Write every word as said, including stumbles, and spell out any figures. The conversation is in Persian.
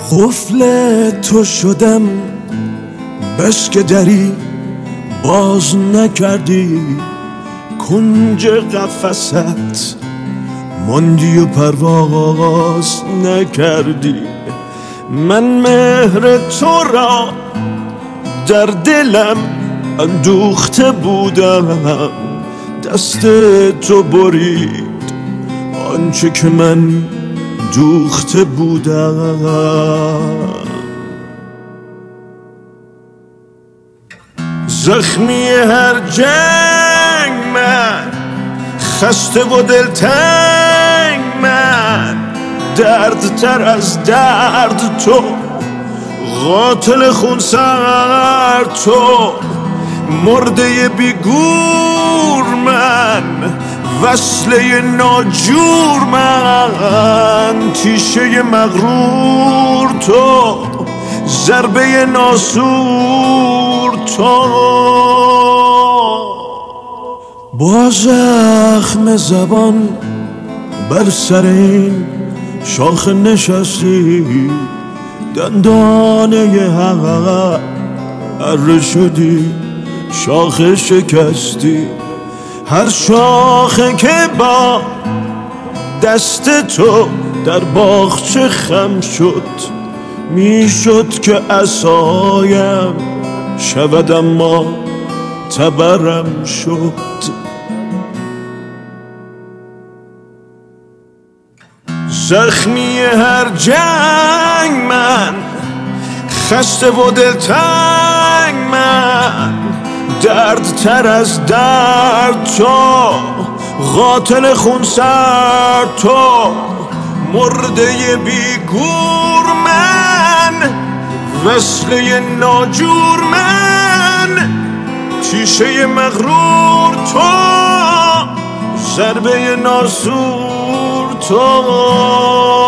قفل تو شدم بس که دری باز نکردی، کنج قفست ماندی و پرواز نکردی. من مهر تو را در دلم اندوخته بودم، دست تو برید آنچه که من دوخته بودم. زخمی هر جنگ من، خسته و دلتنگ من، درد تر از درد تو، قاتل خونسر تو، مرده بیگور من، وصله ناجور من، تیشه مغرور تو، ضربه ناسور تو. با زخم زبان بر سر این شاخ نشستی، دندانه حق اره شدی، شاخ شکستی. هر شاخه که با دست تو در باغچه خم شد، میشد که عصایم شود اما تبرم شد. زخمی هر جنگ من، خسته و دلتنگ من، درد تر از درد تو، قاتل خونسر تو، مرده بیگور من، وصله ناجور من، تیشه مغرور تو، ضربه ناسور تو.